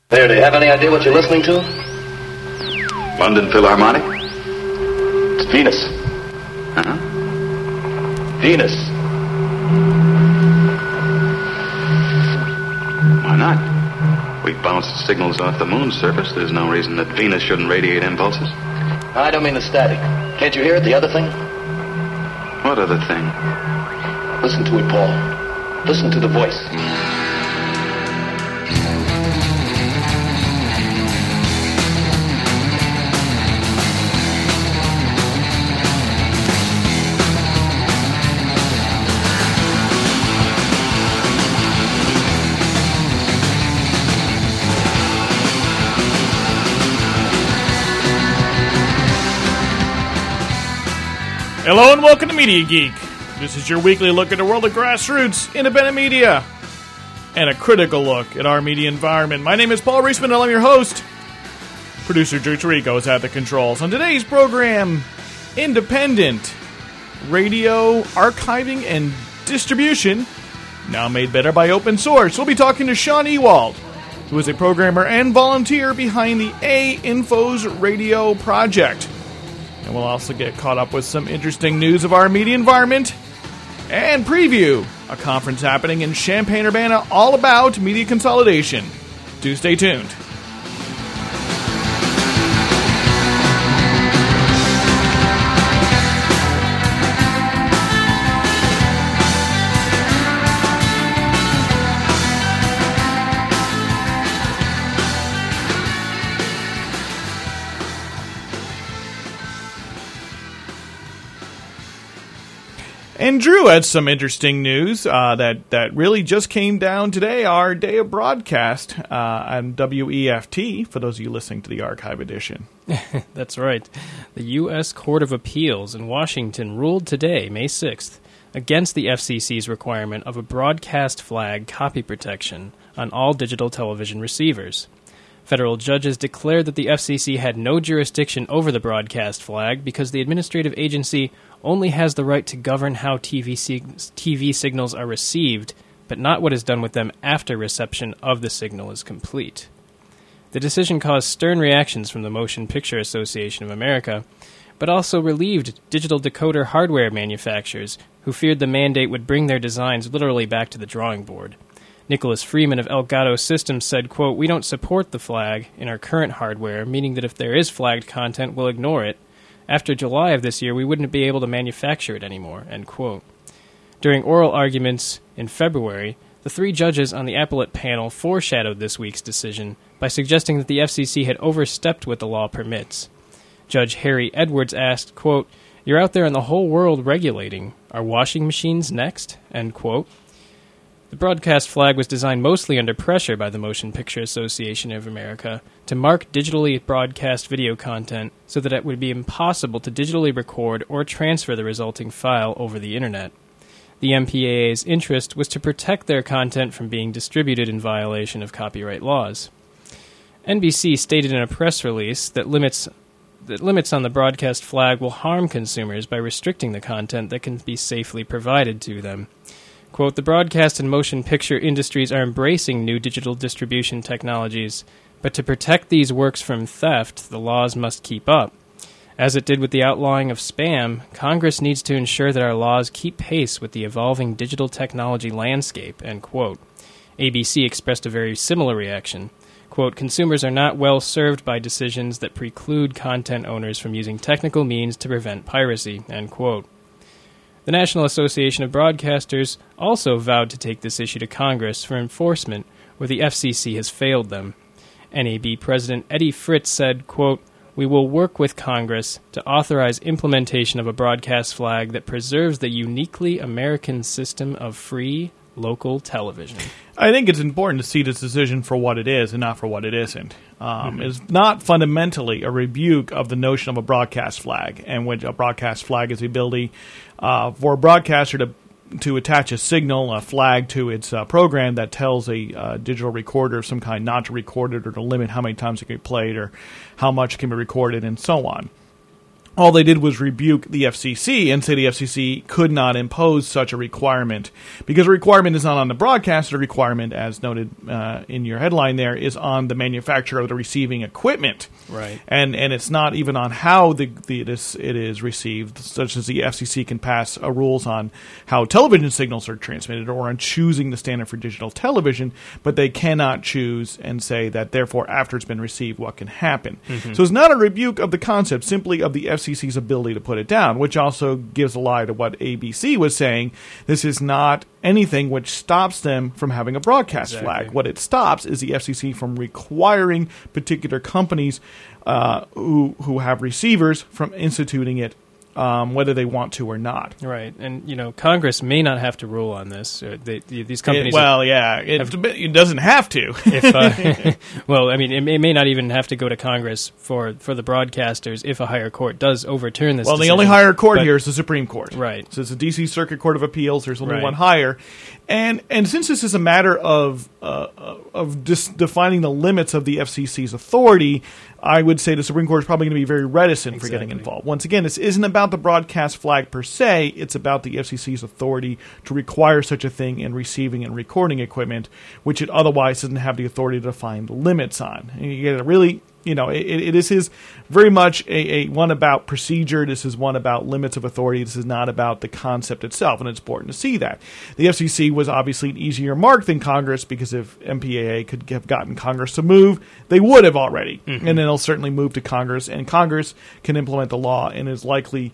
There, do you have any idea what you're listening to? London Philharmonic? It's Venus. Uh-huh. Venus. Why not? We bounced signals off the moon's surface. There's no reason that Venus shouldn't radiate impulses. I don't mean the static. Can't you hear it, the other thing? What other thing? Listen to it, Paul. Listen to the voice. Hello and welcome to Media Geek. This is your weekly look at the world of grassroots, independent media, and a critical look at our media environment. My name is Paul Reisman and I'm your host. Producer Drew Tarico is at the controls. On today's program, independent radio archiving and distribution, now made better by open source. We'll be talking to Sean Ewald, who is a programmer and volunteer behind the A-Infos Radio project. And we'll also get caught up with some interesting news of our media environment and preview a conference happening in Champaign-Urbana all about media consolidation. Do stay tuned. And Drew had some interesting news that really just came down today, our day of broadcast on WEFT, for those of you listening to the archive edition. That's right. The U.S. Court of Appeals in Washington ruled today, May 6th, against the FCC's requirement of a broadcast flag copy protection on all digital television receivers. Federal judges declared that the FCC had no jurisdiction over the broadcast flag because the administrative agency only has the right to govern how TV signals are received, but not what is done with them after reception of the signal is complete. The decision caused stern reactions from the Motion Picture Association of America, but also relieved digital decoder hardware manufacturers who feared the mandate would bring their designs literally back to the drawing board. Nicholas Freeman of Elgato Systems said, quote, "We don't support the flag in our current hardware, meaning that if there is flagged content, we'll ignore it. After July of this year, we wouldn't be able to manufacture it anymore," end quote. During oral arguments in February, the three judges on the appellate panel foreshadowed this week's decision by suggesting that the FCC had overstepped what the law permits. Judge Harry Edwards asked, quote, "You're out there in the whole world regulating. Are washing machines next?" End quote. The broadcast flag was designed mostly under pressure by the Motion Picture Association of America to mark digitally broadcast video content so that it would be impossible to digitally record or transfer the resulting file over the internet. The MPAA's interest was to protect their content from being distributed in violation of copyright laws. NBC stated in a press release that limits on the broadcast flag will harm consumers by restricting the content that can be safely provided to them. Quote, "The broadcast and motion picture industries are embracing new digital distribution technologies, but to protect these works from theft, the laws must keep up. As it did with the outlawing of spam, Congress needs to ensure that our laws keep pace with the evolving digital technology landscape," end quote. ABC expressed a very similar reaction. Quote, "Consumers are not well served by decisions that preclude content owners from using technical means to prevent piracy," end quote. The National Association of Broadcasters also vowed to take this issue to Congress for enforcement where the FCC has failed them. NAB President Eddie Fritz said, quote, "We will work with Congress to authorize implementation of a broadcast flag that preserves the uniquely American system of free local television." I think it's important to see this decision for what it is and not for what it isn't. It's not fundamentally a rebuke of the notion of a broadcast flag, and which a broadcast flag is the ability for a broadcaster to attach a signal, a flag to its program that tells a digital recorder of some kind not to record it or to limit how many times it can be played or how much can be recorded and so on. all they did was rebuke the FCC and say the FCC could not impose such a requirement because a requirement is not on the broadcaster. A requirement, as noted in your headline there, is on the manufacturer of the receiving equipment. Right. And it's not even on how it is received, such as the FCC can pass rules on how television signals are transmitted or on choosing the standard for digital television, but they cannot choose and say that, therefore, after it's been received, what can happen. Mm-hmm. So it's not a rebuke of the concept, simply of the FCC's ability to put it down, which also gives a lie to what ABC was saying. This is not anything which stops them from having a broadcast flag. What it stops is the FCC from requiring particular companies who have receivers from instituting it, whether they want to or not. Right, and Congress may not have to rule on this. These companies, it doesn't have to. It may not even have to go to Congress for the broadcasters if a higher court does overturn this. Well, decision. the only higher court here is the Supreme Court. Right. So it's the D.C. Circuit Court of Appeals. There's only one higher, and since this is a matter of defining the limits of the FCC's authority, I would say the Supreme Court is probably going to be very reticent for getting involved. Once again, this isn't about the broadcast flag per se. It's about the FCC's authority to require such a thing in receiving and recording equipment, which it otherwise doesn't have the authority to define the limits on. And you get a really, it is very much a one about procedure. This is one about limits of authority. This is not about the concept itself, and it's important to see that. The FCC was obviously an easier mark than Congress because if MPAA could have gotten Congress to move, they would have already. Mm-hmm. And then they'll certainly move to Congress, and Congress can implement the law and is likely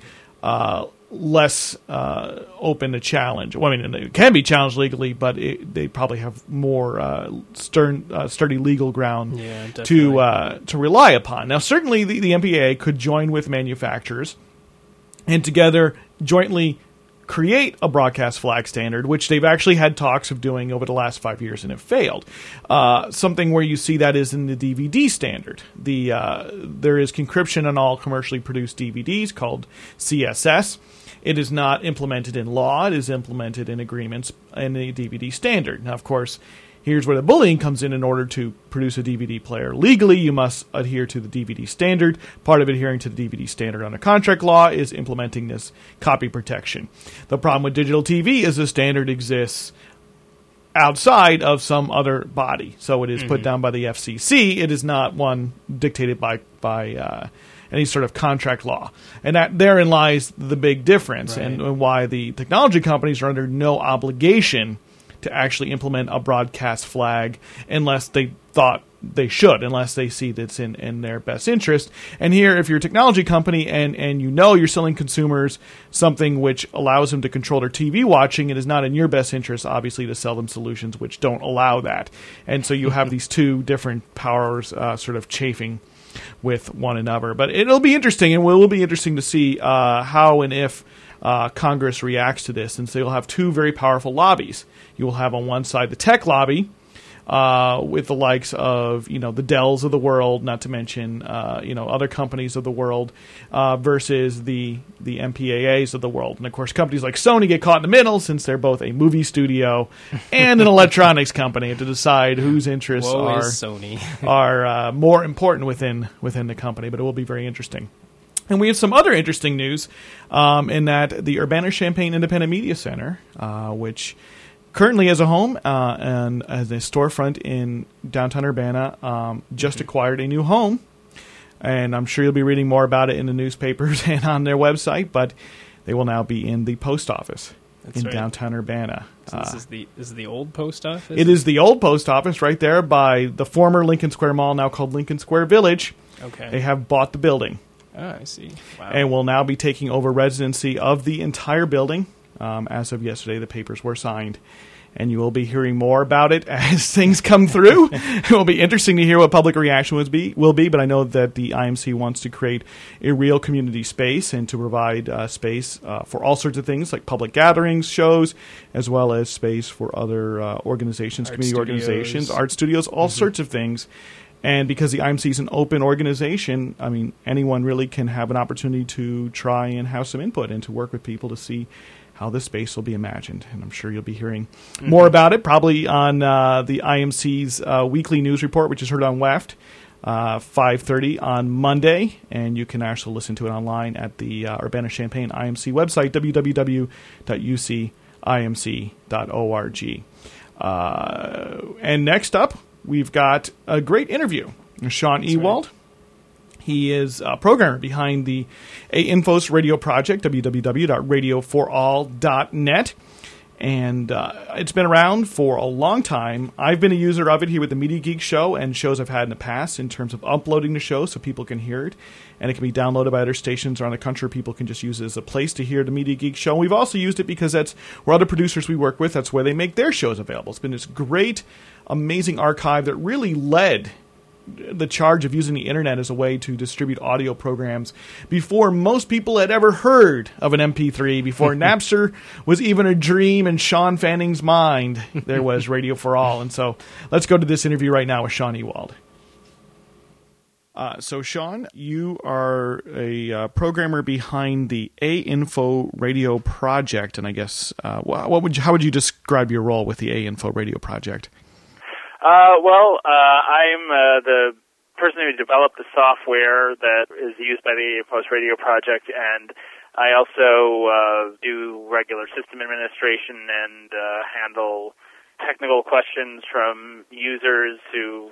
less open to challenge. Well, I mean, it can be challenged legally, but they probably have more sturdy legal ground to rely upon. Now, certainly the MPAA could join with manufacturers and together jointly create a broadcast flag standard, which they've actually had talks of doing over the last 5 years and have failed. Something where you see that is in the DVD standard. There is encryption on all commercially produced DVDs called CSS. It is not implemented in law. It is implemented in agreements in the DVD standard. Now, of course, here's where the bullying comes in. In order to produce a DVD player legally, you must adhere to the DVD standard. Part of adhering to the DVD standard under contract law is implementing this copy protection. The problem with digital TV is the standard exists outside of some other body. So it is put down by the FCC. It is not one dictated by any sort of contract law. And that therein lies the big difference and why the technology companies are under no obligation to actually implement a broadcast flag unless they thought they should, unless they see that's in their best interest. And here, if you're a technology company and you're selling consumers something which allows them to control their TV watching, it is not in your best interest, obviously, to sell them solutions which don't allow that. And so you have these two different powers sort of chafing with one another. But it'll be interesting, and it will be interesting to see how and if Congress reacts to this. And so you'll have two very powerful lobbies. You will have on one side the tech lobby, with the likes of the Dells of the world, not to mention other companies of the world, versus the MPAAs of the world. And of course, companies like Sony get caught in the middle since they're both a movie studio and an electronics company, to decide whose interests are more important within the company. But it will be very interesting. And we have some other interesting news in that the Urbana-Champaign Independent Media Center, which currently has a home and has a storefront in downtown Urbana, just acquired a new home. And I'm sure you'll be reading more about it in the newspapers and on their website, but they will now be in the post office downtown Urbana. So this is the old post office? It is the old post office right there by the former Lincoln Square Mall, now called Lincoln Square Village. Okay. They have bought the building. Oh, I see. Wow. And will now be taking over residency of the entire building. As of yesterday, the papers were signed. And you will be hearing more about it as things come through. It will be interesting to hear what public reaction will be, but I know that the IMC wants to create a real community space and to provide space for all sorts of things like public gatherings, shows, as well as space for other organizations, community organizations, art studios, all sorts of things. And because the IMC is an open organization, I mean, anyone really can have an opportunity to try and have some input and to work with people to see how this space will be imagined. And I'm sure you'll be hearing more about it, probably on the IMC's weekly news report, which is heard on WEFT. 5:30 on Monday, and you can also listen to it online at the Urbana-Champaign IMC website, www.ucimc.org. And next up, we've got a great interview. Sean Ewald. He is a programmer behind the A-Infos radio project, www.radioforall.net. And it's been around for a long time. I've been a user of it here with the Media Geek Show and shows I've had in the past in terms of uploading the show so people can hear it. And it can be downloaded by other stations around the country. People can just use it as a place to hear the Media Geek Show. And we've also used it because that's where other producers we work with, that's where they make their shows available. It's been this great, amazing archive that really led the charge of using the internet as a way to distribute audio programs before most people had ever heard of an MP3, before Napster was even a dream in Sean Fanning's mind. There was Radio for All. And so let's go to this interview right now with Sean Ewald. So Sean, you are a programmer behind the A-Info radio project, and I guess how would you describe your role with the A-Info radio project? I'm the person who developed the software that is used by the A-Infos Radio Project, and I also do regular system administration and handle technical questions from users who.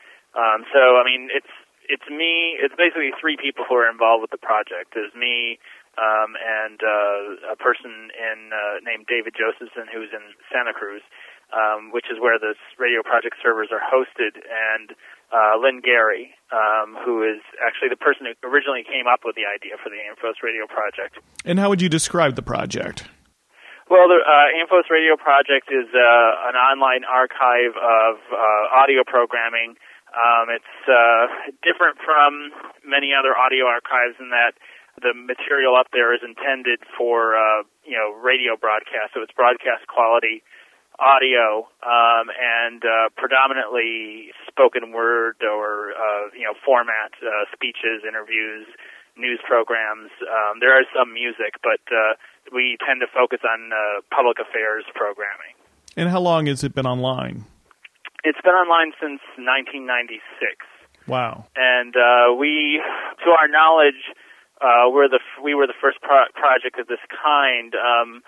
It's me. It's basically three people who are involved with the project. There's me and a person named David Josephson who's in Santa Cruz. Which is where the radio project servers are hosted, and Lynn Gary, who is actually the person who originally came up with the idea for the A-Infos Radio Project. And how would you describe the project? Well, the A-Infos Radio Project is an online archive of audio programming. It's different from many other audio archives in that the material up there is intended for radio broadcast, so it's broadcast quality audio, and predominantly spoken word or format, speeches, interviews, news programs. There is some music, but we tend to focus on public affairs programming. And how long has it been online? It's been online since 1996. Wow. And we, to our knowledge, we were the first project of this kind.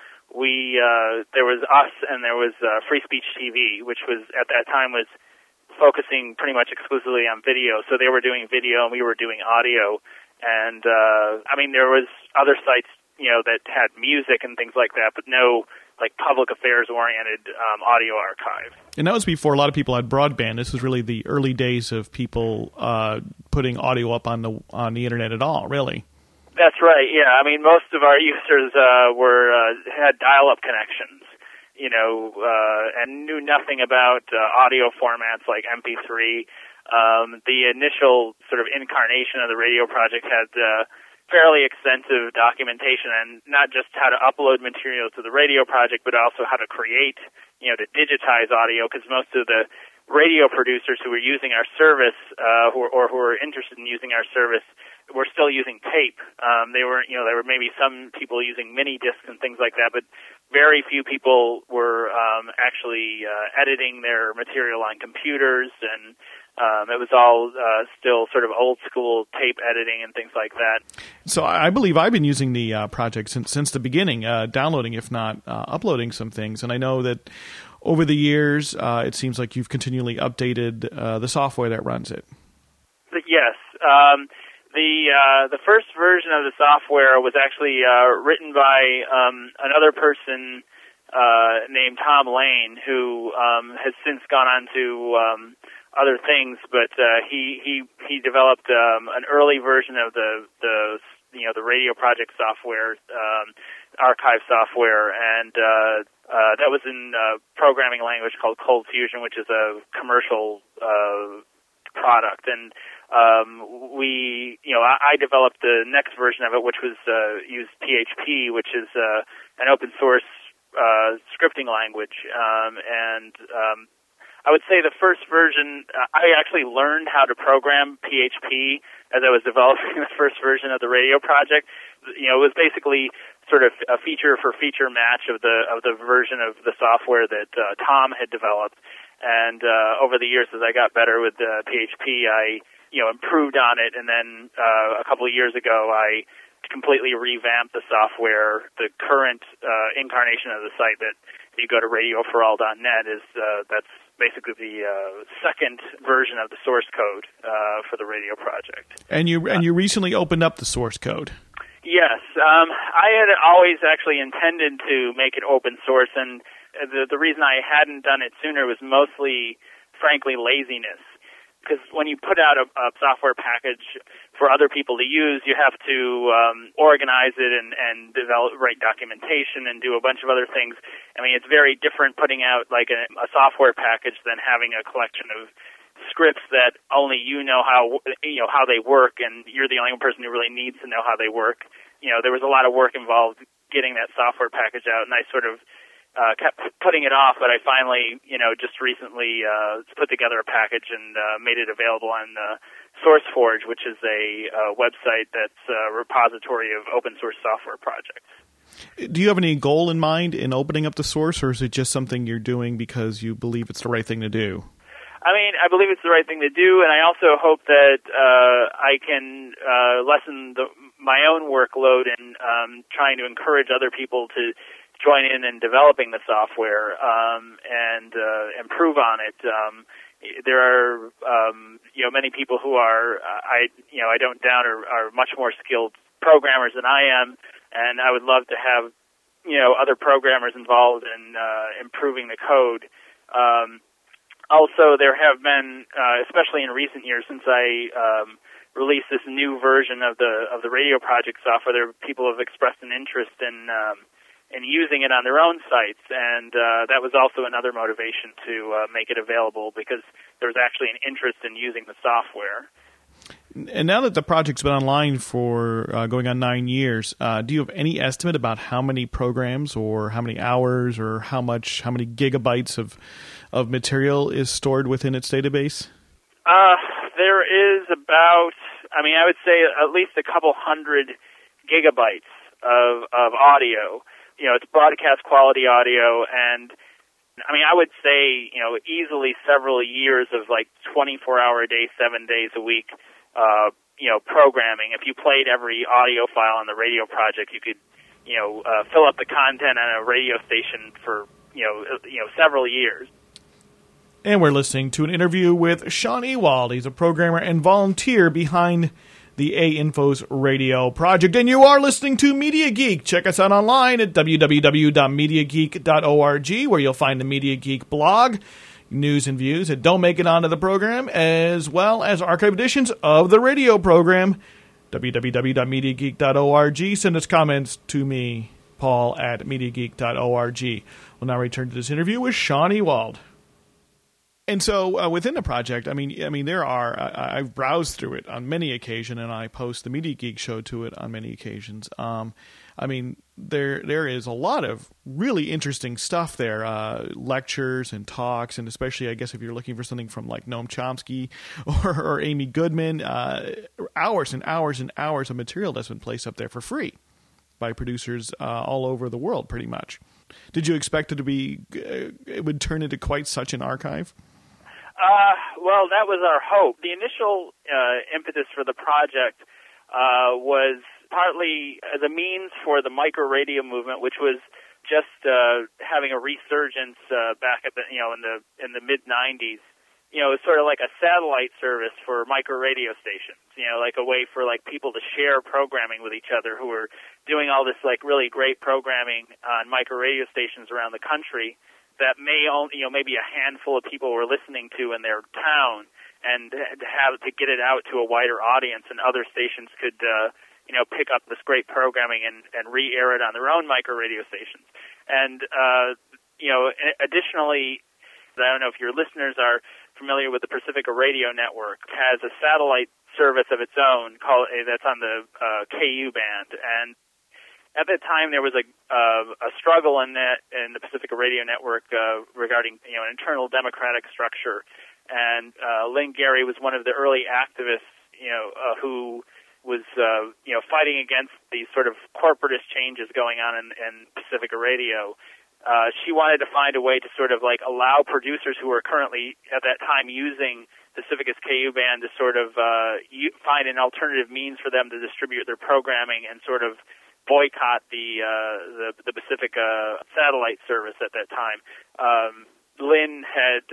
There was us and there was Free Speech TV, which was at that time was focusing pretty much exclusively on video. So they were doing video and we were doing audio. And there was other sites, that had music and things like that, but no public affairs oriented audio archive. And that was before a lot of people had broadband. This was really the early days of people putting audio up on the internet at all, really. That's right. Yeah, most of our users had dial-up connections, and knew nothing about audio formats like MP3. The initial sort of incarnation of the radio project had fairly extensive documentation, and not just how to upload material to the radio project, but also how to create, to digitize audio, because most of the radio producers who were using our service, who were interested in using our service, were still using tape. There were maybe some people using mini discs and things like that, but very few people were actually editing their material on computers, and it was all still sort of old school tape editing and things like that. So I believe I've been using the project since the beginning, downloading, if not uploading some things, and I know that over the years, it seems like you've continually updated the software that runs it. Yes. The first version of the software was actually written by another person named Tom Lane, who has since gone on to other things, but he developed an early version of the radio project software, archive software, and that was in programming language called Cold Fusion, which is a commercial product. And I developed the next version of it, which was used PHP, which is an open source scripting language. I would say the first version, I actually learned how to program PHP as I was developing the first version of the radio project. It was basically sort of a feature for feature match of the version of the software that Tom had developed. And over the years, as I got better with PHP, I improved on it, and then a couple of years ago, I completely revamped the software. The current incarnation of the site that if you go to radioforall.net is that's basically the second version of the source code for the radio project. And you recently opened up the source code. Yes, I had always actually intended to make it open source, and the reason I hadn't done it sooner was mostly, frankly, laziness. Because when you put out a software package for other people to use, you have to organize it and write documentation and do a bunch of other things. I mean, it's very different putting out like a software package than having a collection of scripts that only you know how they work, and you're the only person who really needs to know how they work. There was a lot of work involved getting that software package out, and I sort of kept putting it off, but I finally, just recently put together a package and made it available on SourceForge, which is a website that's a repository of open source software projects. Do you have any goal in mind in opening up the source, or is it just something you're doing because you believe it's the right thing to do? I mean, I believe it's the right thing to do, and I also hope that I can lessen my own workload in trying to encourage other people to join in developing the software and improve on it. There are many people who are I don't doubt are much more skilled programmers than I am, and I would love to have other programmers involved in improving the code. Also, there have been, especially in recent years, since I released this new version of the Radio Project software, there people have expressed an interest in using it on their own sites, and that was also another motivation to make it available, because there was actually an interest in using the software. And now that the project's been online for going on 9 years, do you have any estimate about how many programs or how many hours or how many gigabytes of material is stored within its database? There is about, I would say at least a couple hundred gigabytes of audio. It's broadcast quality audio, and I would say, easily several years of like 24-hour a day, 7 days a week, programming. If you played every audio file on the Radio Project, you could, fill up the content on a radio station for, several years. And we're listening to an interview with Sean Ewald. He's a programmer and volunteer behind the A-Infos Radio Project. And you are listening to Media Geek. Check us out online at www.mediageek.org, where you'll find the Media Geek blog, news and views that don't make it onto the program, as well as archive editions of the radio program. www.mediageek.org. Send us comments to me, Paul, at mediageek.org. We'll now return to this interview with Sean Ewald. And so within the project, there are, I've browsed through it on many occasions, and I post the Media Geek show to it on many occasions. There is a lot of really interesting stuff there, lectures and talks, and especially, I guess, if you're looking for something from like Noam Chomsky or Amy Goodman, hours and hours and hours of material that's been placed up there for free by producers all over the world, pretty much. Did you expect it would turn into quite such an archive? Well, that was our hope. The initial impetus for the project was partly as a means for the micro radio movement, which was just having a resurgence back at in the mid '90s. It was sort of like a satellite service for micro radio stations. Like a way for like people to share programming with each other who were doing all this like really great programming on micro radio stations around the country that may only maybe a handful of people were listening to in their town, and to get it out to a wider audience, and other stations could pick up this great programming and re-air it on their own micro radio stations. And additionally, I don't know if your listeners are familiar with the Pacifica Radio Network. It has a satellite service of its own that's on the KU band, and at that time there was a struggle in the Pacifica Radio Network regarding an internal democratic structure, and Lynn Gary was one of the early activists who was fighting against these sort of corporatist changes going on in Pacifica Radio. she wanted to find a way to sort of like allow producers who were currently at that time using the Civicus KU band to sort of find an alternative means for them to distribute their programming and sort of boycott the Pacifica satellite service at that time. Lynn had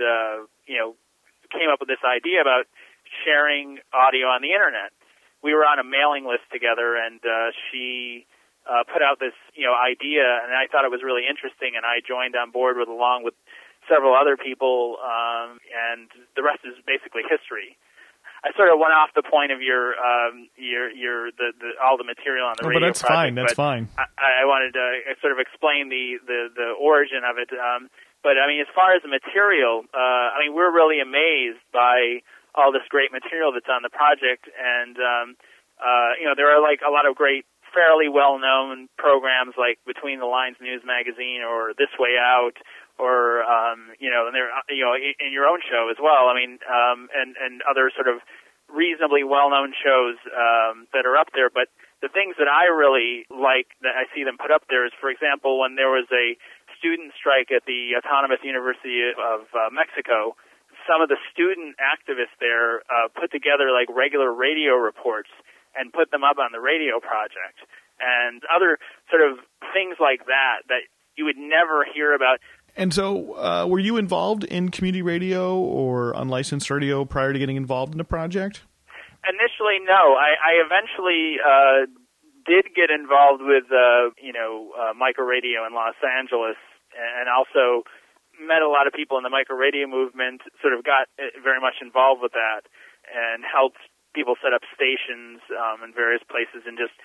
came up with this idea about sharing audio on the internet. We were on a mailing list together, and she put out this idea, and I thought it was really interesting, and I joined on board along with several other people, and the rest is basically history. I sort of went off the point of your all the material on the radio. But that's project, fine. That's fine. I wanted to sort of explain the origin of it. But I mean, as far as the material, we're really amazed by all this great material that's on the project, and there are like a lot of great, fairly well-known programs like Between the Lines News Magazine or This Way Out, or and there in your own show as well. I mean, and other sort of reasonably well-known shows that are up there. But the things that I really like that I see them put up there is, for example, when there was a student strike at the Autonomous University of Mexico, some of the student activists there put together like regular radio reports and put them up on the radio project, and other sort of things like that you would never hear about. And so, were you involved in community radio or unlicensed radio prior to getting involved in the project? Initially, no. I eventually did get involved with micro radio in Los Angeles, and also met a lot of people in the micro radio movement, sort of got very much involved with that, and helped people set up stations in various places, and just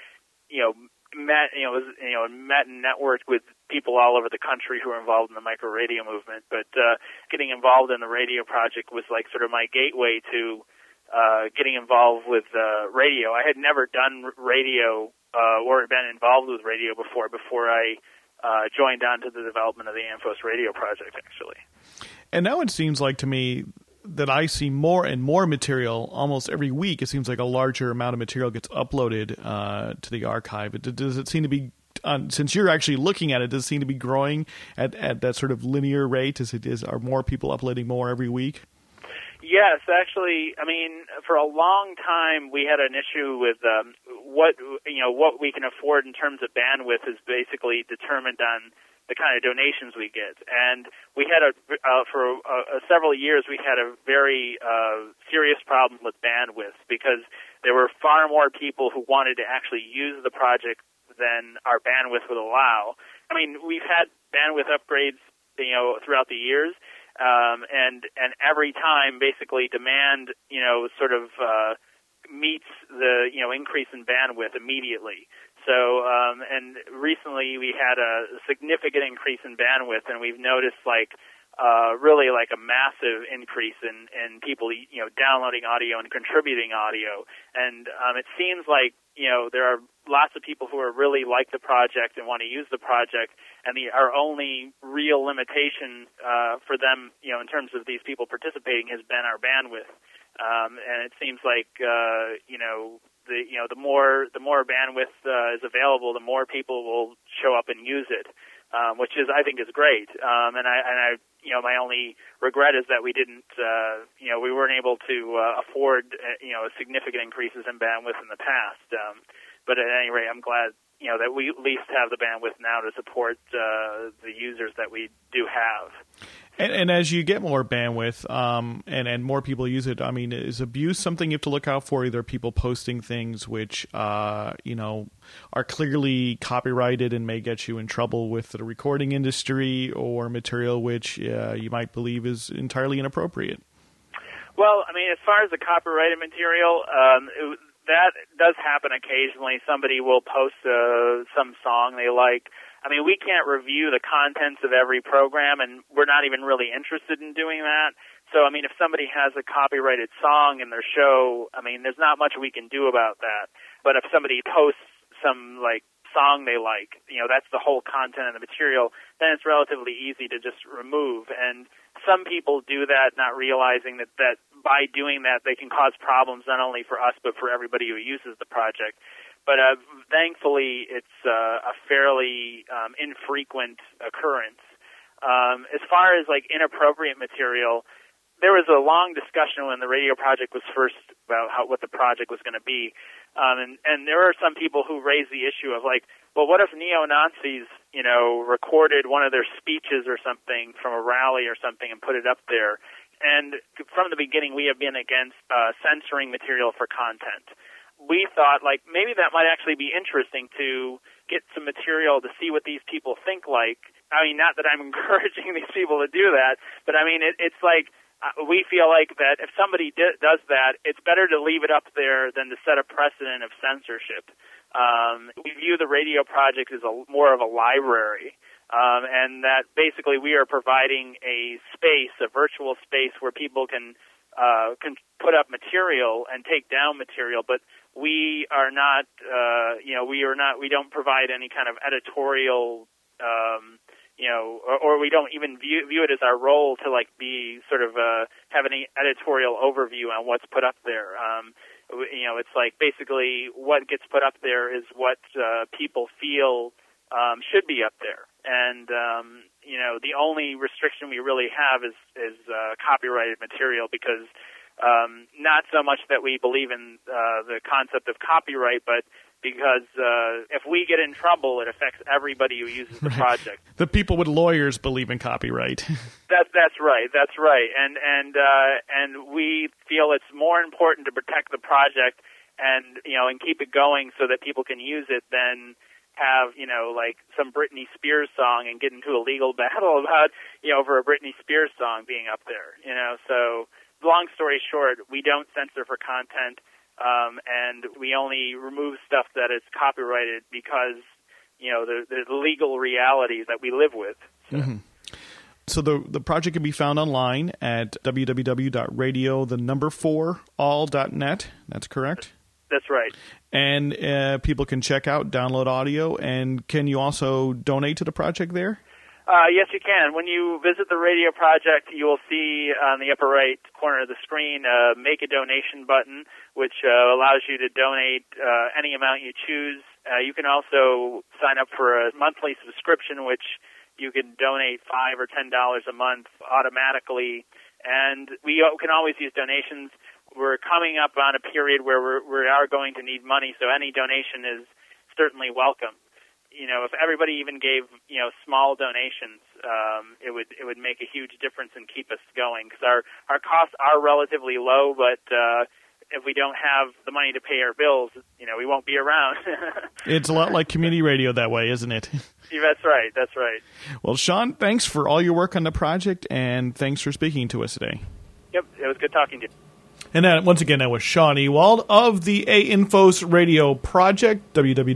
met and networked with people all over the country who were involved in the micro radio movement. But getting involved in the radio project was like sort of my gateway to getting involved with radio. I had never done radio or been involved with radio before I joined on to the development of the Anfos radio project, actually. And now it seems like to me that I see more and more material almost every week. It seems like a larger amount of material gets uploaded to the archive. Does it seem to be, since you're actually looking at it, does it seem to be growing at that sort of linear rate? Are more people uploading more every week? Yes, actually, I mean, for a long time we had an issue with what we can afford in terms of bandwidth is basically determined on the kind of donations we get. And we had for several years we had a very serious problem with bandwidth, because there were far more people who wanted to actually use the project than our bandwidth would allow. I mean, we've had bandwidth upgrades, throughout the years. And every time, basically, demand, sort of meets the, increase in bandwidth immediately. So, and recently we had a significant increase in bandwidth, and we've noticed really like a massive increase in people, downloading audio and contributing audio. And it seems like, there are lots of people who are really like the project and want to use the project, and our only real limitation for them, in terms of these people participating, has been our bandwidth. And it seems like, the more bandwidth is available, the more people will show up and use it, which I think is great. And I my only regret is that we didn't, we weren't able to afford, significant increases in bandwidth in the past. But at any rate, I'm glad, that we at least have the bandwidth now to support the users that we do have. And as you get more bandwidth and more people use it, I mean, is abuse something you have to look out for? Either people posting things which, are clearly copyrighted and may get you in trouble with the recording industry, or material which you might believe is entirely inappropriate? Well, I mean, as far as the copyrighted material, that does happen occasionally. Somebody will post some song they like. I mean, we can't review the contents of every program, and we're not even really interested in doing that. So, I mean, if somebody has a copyrighted song in their show, I mean, there's not much we can do about that. But if somebody posts some, song they like, that's the whole content of the material, then it's relatively easy to just remove. And some people do that, not realizing that by doing that, they can cause problems not only for us, but for everybody who uses the project. But thankfully, it's a fairly infrequent occurrence. As far as like inappropriate material, there was a long discussion when the radio project was first about what the project was going to be, and there are some people who raised the issue of like, well, what if neo-Nazis, recorded one of their speeches or something from a rally or something and put it up there? And from the beginning, we have been against censoring material for content. We thought, like, maybe that might actually be interesting to get some material to see what these people think like. I mean, not that I'm encouraging these people to do that, but I mean, it's like we feel like that if somebody does that, it's better to leave it up there than to set a precedent of censorship. We view the radio project as more of a library, and that basically we are providing a space, a virtual space where people can put up material and take down material, but we are not, we don't provide any kind of editorial, or we don't even view it as our role to like be sort of have any editorial overview on what's put up there. It's like basically what gets put up there is what people feel should be up there, and the only restriction we really have is copyrighted material, because not so much that we believe in the concept of copyright, but because if we get in trouble, it affects everybody who uses the project. The people with lawyers believe in copyright. That's right, and we feel it's more important to protect the project and keep it going so that people can use it than have like some Britney Spears song and get into a legal battle about over a Britney Spears song being up there. So long story short, we don't censor for content, and we only remove stuff that is copyrighted because the legal realities that we live with. So. Mm-hmm. So the project can be found online at www.radio4all.net. That's correct? That's right. And people can check out, download audio, and can you also donate to the project there? Yes, you can. When you visit the radio project, you will see on the upper right corner of the screen Make a Donation button, which allows you to donate any amount you choose. You can also sign up for a monthly subscription, which you can donate $5 or $10 a month automatically. And we can always use donations. We're coming up on a period where we are going to need money, so any donation is certainly welcome. If everybody even gave, small donations, it would make a huge difference and keep us going, because our costs are relatively low, but if we don't have the money to pay our bills, we won't be around. It's a lot like community radio that way, isn't it? Yeah, that's right. Well, Sean, thanks for all your work on the project, and thanks for speaking to us today. Yep, it was good talking to you. And once again, that was Sean Ewald of the A-Infos Radio Project,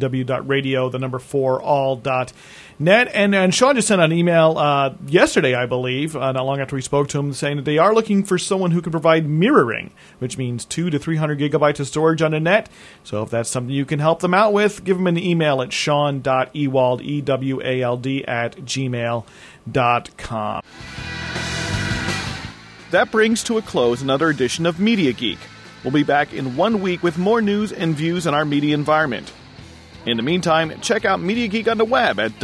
www.radio4all.net. And Sean just sent an email yesterday, I believe, not long after we spoke to him, saying that they are looking for someone who can provide mirroring, which means 200 to 300 gigabytes of storage on the net. So if that's something you can help them out with, give them an email at sean.ewald, E-W-A-L-D, @gmail.com. That brings to a close another edition of Media Geek. We'll be back in 1 week with more news and views on our media environment. In the meantime, check out Media Geek on the web at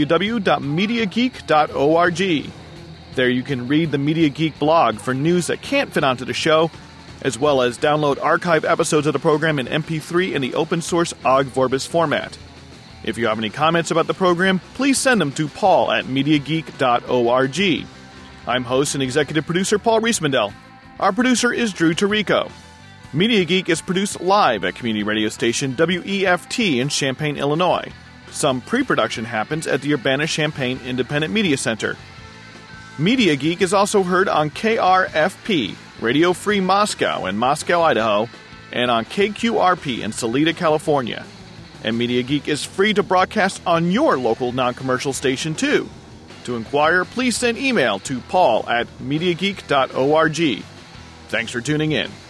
www.mediageek.org. There you can read the Media Geek blog for news that can't fit onto the show, as well as download archive episodes of the program in MP3 in the open source Ogg Vorbis format. If you have any comments about the program, please send them to paul at mediageek.org. I'm host and executive producer Paul Riesmandel. Our producer is Drew Tarico. Media Geek is produced live at community radio station WEFT in Champaign, Illinois. Some pre-production happens at the Urbana-Champaign Independent Media Center. Media Geek is also heard on KRFP, Radio Free Moscow in Moscow, Idaho, and on KQRP in Salida, California. And Media Geek is free to broadcast on your local non-commercial station, too. To inquire, please send email to paul at mediageek.org. Thanks for tuning in.